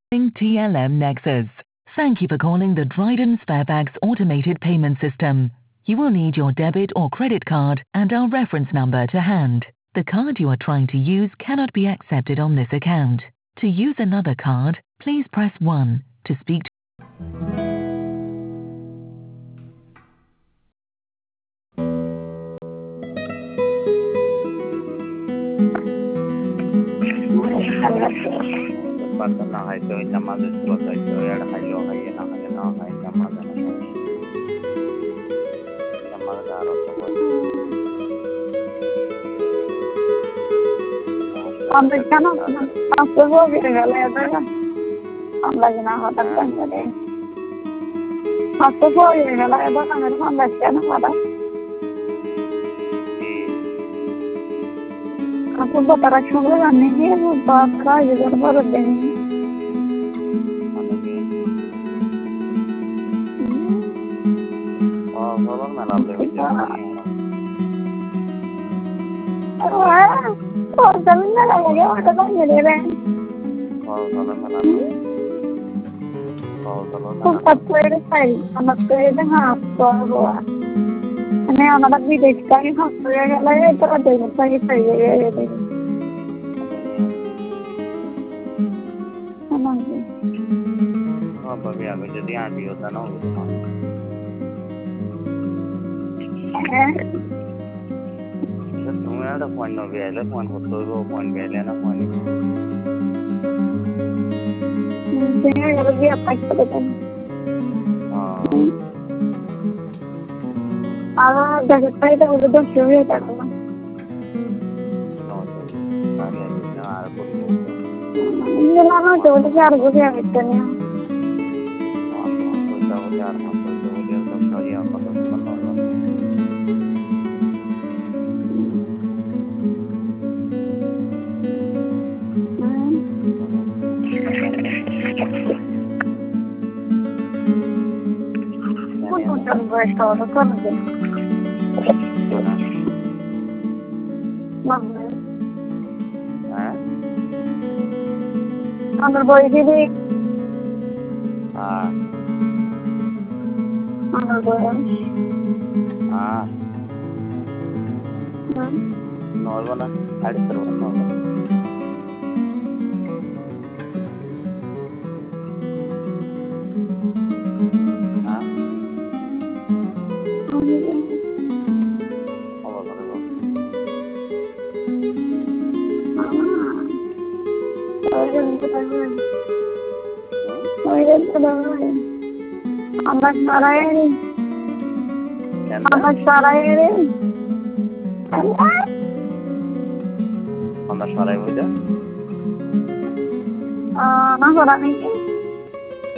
TLM Nexus. Thank you for calling the Dryden Sparebags automated payment system. You will need your debit or credit card and our reference number to hand. The card you are trying to use cannot be accepted on this account. To use another card, please press 1 to speak to